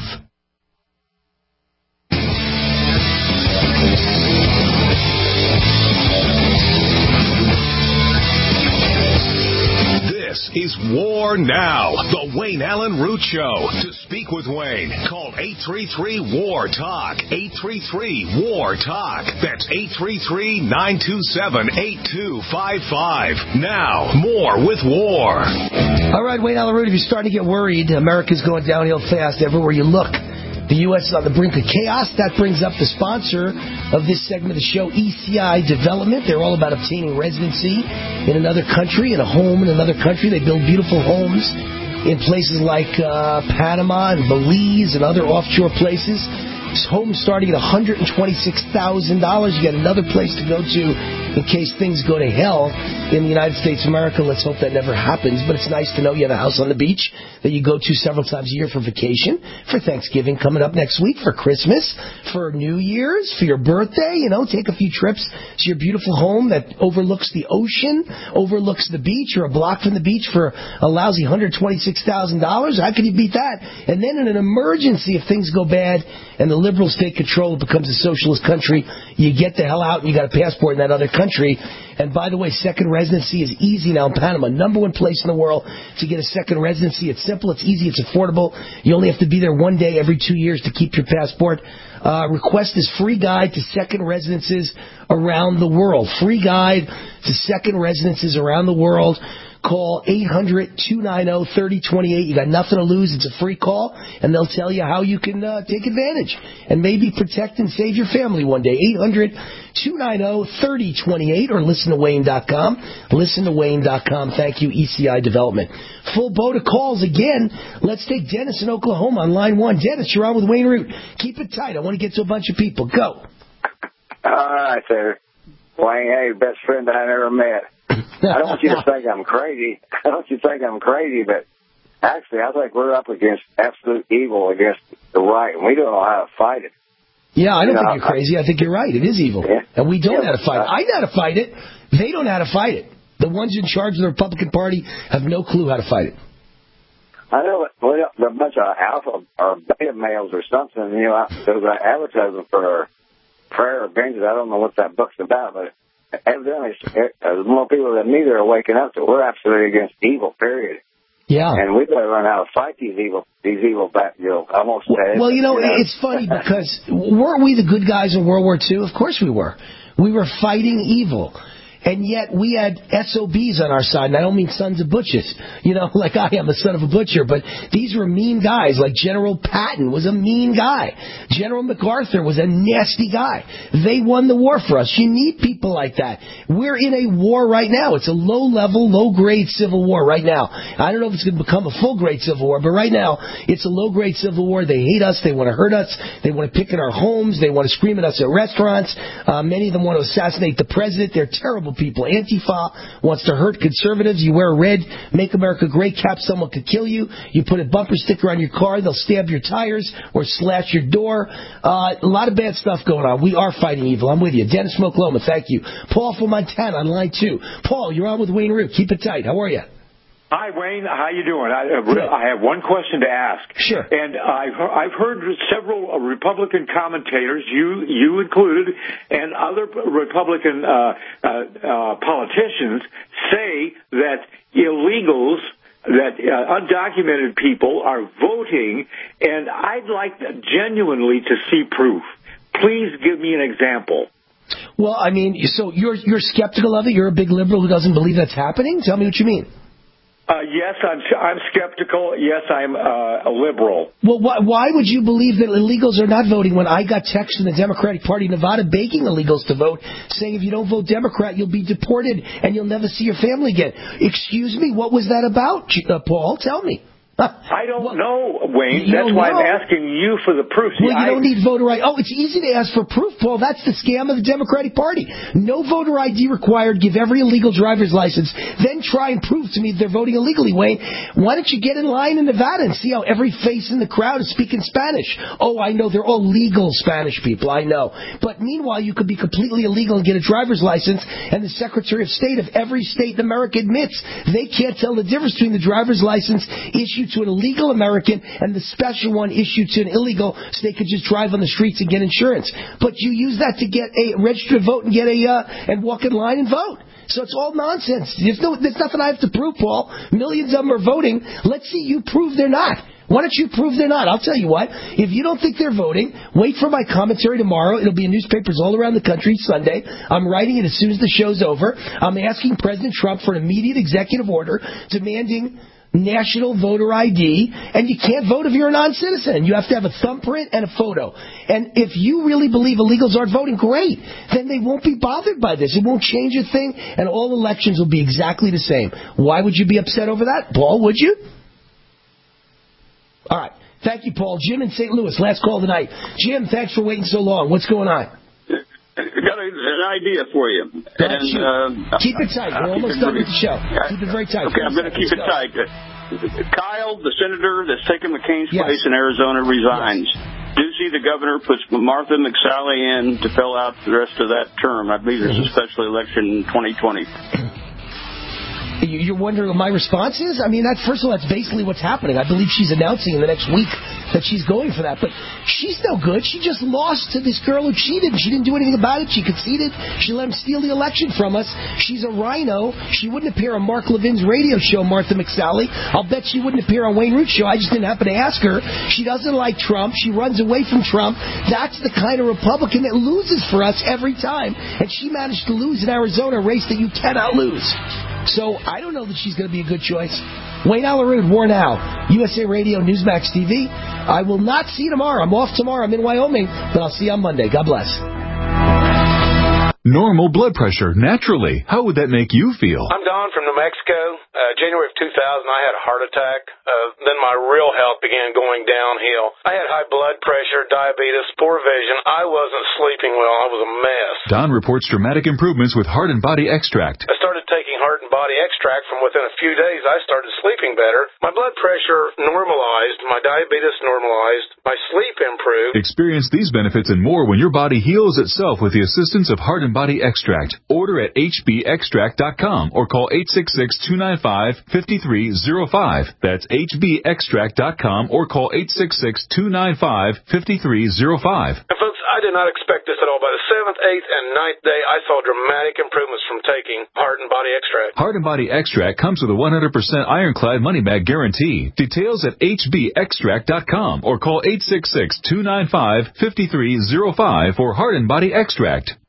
This is War Now, the Wayne Allen Root Show. To speak with Wayne, call eight three three, W A R, TALK. eight three three, W A R, TALK. That's eight three three, nine two seven, eight two five five. Now, more with War. All right, Wayne Allen Root, if you're starting to get worried, America's going downhill fast everywhere you look. The U S is on the brink of chaos. That brings up the sponsor of this segment of the show, E C I Development. They're all about obtaining residency in another country, in a home in another country. They build beautiful homes in places like uh, Panama and Belize and other offshore places. Homes starting at one hundred twenty-six thousand dollars. You got another place to go to in case things go to hell in the United States of America. Let's hope that never happens. But it's nice to know you have a house on the beach that you go to several times a year for vacation, for Thanksgiving coming up next week, for Christmas, for New Year's, for your birthday. You know, take a few trips to your beautiful home that overlooks the ocean, overlooks the beach, or a block from the beach for a lousy one hundred twenty-six thousand dollars. How can you beat that? And then in an emergency, if things go bad and the liberals take control, it becomes a socialist country, you get the hell out and you got a passport in that other country. And by the way, second residency is easy now in Panama. Number one place in the world to get a second residency. It's simple, it's easy, it's affordable. You only have to be there one day every two years to keep your passport. Uh, request this free guide to second residences around the world. Free guide to second residences around the world. Call eight hundred, two nine zero, three zero two eight. You got nothing to lose. It's a free call, and they'll tell you how you can uh, take advantage and maybe protect and save your family one day. eight hundred, two nine zero, three zero two eight or listen to Wayne dot com. listen to Wayne dot com. Thank you, E C I Development. Full boat of calls again. Let's take Dennis in Oklahoma on line one. Dennis, you're on with Wayne Root. Keep it tight. I want to get to a bunch of people. Go. All right, sir. Wayne, hey, best friend that I ever met. I don't want you to think I'm crazy. I don't want you to think I'm crazy, but actually I think we're up against absolute evil against the right, and we don't know how to fight it. Yeah, I don't you think know, you're crazy. I think you're right. It is evil. Yeah. And we don't yeah, know how to fight it. I know how to fight it. They don't know how to fight it. The ones in charge of the Republican Party have no clue how to fight it. I know well, a bunch of alpha or beta males or something, you know, those are advertising for prayer or vengeance. I don't know what that book's about, but evidently, uh, more people than me that are waking up that we're absolutely against evil, period. Yeah. And we better learn how to fight these evil, these evil back, you know, almost dead. Well, you know, you know, it's funny because weren't we the good guys in World War Two? Of course we were. We were fighting evil. And yet we had S O Bs on our side, and I don't mean sons of butchers, you know, like I am a son of a butcher, but these were mean guys, like General Patton was a mean guy. General MacArthur was a nasty guy. They won the war for us. You need people like that. We're in a war right now. It's a low-level, low-grade civil war right now. I don't know if it's going to become a full-grade civil war, but right now it's a low-grade civil war. They hate us. They want to hurt us. They want to pick at our homes. They want to scream at us at restaurants. Uh, many of them want to assassinate the president. They're terrible people. Antifa wants to hurt conservatives. You wear a red Make America Great cap, someone could kill you. You put a bumper sticker on your car, they'll stab your tires or slash your door. Uh, a lot of bad stuff going on. We are fighting evil. I'm with you. Dennis from Oklahoma, thank you. Paul from Montana on line two. Paul, you're on with Wayne Root. Keep it tight. How are you? Hi, Wayne. How you doing? I, I have one question to ask. Sure. And I've, I've heard several Republican commentators, you you included, and other Republican uh, uh, uh, politicians say that illegals, that uh, undocumented people are voting, and I'd like genuinely to see proof. Please give me an example. Well, I mean, so you're you're skeptical of it? You're a big liberal who doesn't believe that's happening? Tell me what you mean. Uh, yes, I'm I'm skeptical. Yes, I'm uh, a liberal. Well, why, why would you believe that illegals are not voting when I got texts from the Democratic Party of Nevada begging illegals to vote, saying if you don't vote Democrat, you'll be deported and you'll never see your family again? Excuse me, what was that about, uh, Paul? Tell me. I don't well, know, Wayne. That's don't why know. I'm asking you for the proof. See, well, you I, don't need voter I D. Oh, it's easy to ask for proof, Paul. That's the scam of the Democratic Party. No voter I D required. Give every illegal driver's license. Then try and prove to me that they're voting illegally, Wayne. Why don't you get in line in Nevada and see how every face in the crowd is speaking Spanish? Oh, I know. They're all legal Spanish people. I know. But meanwhile, you could be completely illegal and get a driver's license, and the Secretary of State of every state in America admits they can't tell the difference between the driver's license issued to an illegal American and the special one issued to an illegal, so they could just drive on the streets and get insurance. But you use that to get a registered vote and get a uh, and walk in line and vote. So it's all nonsense. There's no, there's nothing I have to prove, Paul. Millions of them are voting. Let's see you prove they're not. Why don't you prove they're not? I'll tell you what. If you don't think they're voting, wait for my commentary tomorrow. It'll be in newspapers all around the country Sunday. I'm writing it as soon as the show's over. I'm asking President Trump for an immediate executive order demanding national voter I D, and you can't vote if you're a non-citizen. You have to have a thumbprint and a photo. And if you really believe illegals aren't voting, great. Then they won't be bothered by this. It won't change a thing, and all elections will be exactly the same. Why would you be upset over that? Paul, would you? All right. Thank you, Paul. Jim in Saint Louis, last call tonight. Jim, thanks for waiting so long. What's going on? I got a, an idea for you. And, uh, keep it tight. We're almost done with the show. Keep it very tight. Okay, I'm going to keep it tight. Kyle, the senator that's taken McCain's yes. place in Arizona, resigns. Yes. Ducey, the governor, puts Martha McSally in to fill out the rest of that term. I believe there's a special election in twenty twenty. You're wondering what my response is? I mean, that first of all, that's basically what's happening. I believe she's announcing in the next week that she's going for that. But she's no good. She just lost to this girl who cheated. She didn't do anything about it. She conceded. She let him steal the election from us. She's a rhino. She wouldn't appear on Mark Levin's radio show, Martha McSally. I'll bet she wouldn't appear on Wayne Root's show. I just didn't happen to ask her. She doesn't like Trump. She runs away from Trump. That's the kind of Republican that loses for us every time. And she managed to lose in Arizona, a race that you cannot lose. So I don't know that she's going to be a good choice. Wayne Alarood, War Now, U S A Radio, Newsmax T V. I will not see you tomorrow. I'm off tomorrow. I'm in Wyoming, but I'll see you on Monday. God bless. Normal blood pressure, naturally. How would that make you feel? I'm Don from New Mexico. Uh, January of two thousand, I had a heart attack. Uh, then my real health began going downhill. I had high blood pressure, diabetes, poor vision. I wasn't sleeping well. I was a mess. Don reports dramatic improvements with Heart and Body Extract. I started taking Heart and Body Extract. From within a few days, I started sleeping better. My blood pressure normalized. My diabetes normalized. My sleep improved. Experience these benefits and more when your body heals itself with the assistance of Heart and Body Extract. Order at H B extract dot com or call eight six six, two nine five, five three zero five. That's H B extract dot com or call eight six six, two nine five, five three zero five. And folks, I did not expect this at all. By the seventh, eighth, and ninth day, I saw dramatic improvements from taking Heart and Body Extract. Heart and Body Extract comes with a one hundred percent ironclad money-back guarantee. Details at H B extract dot com or call eight six six, two nine five, five three zero five for Heart and Body Extract.